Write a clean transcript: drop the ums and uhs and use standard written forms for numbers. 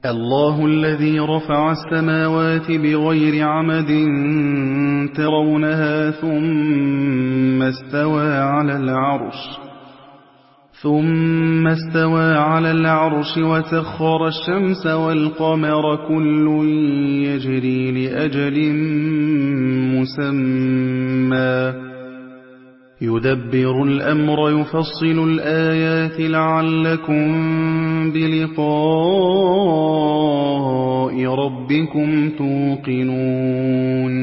الله الذي رفع السماوات بغير عمد ترونها ثم استوى على العرش وسخر الشمس والقمر كل يجري لأجل مسمى يدبر الأمر يفصل الآيات لعلكم بلقاء ربكم توقنون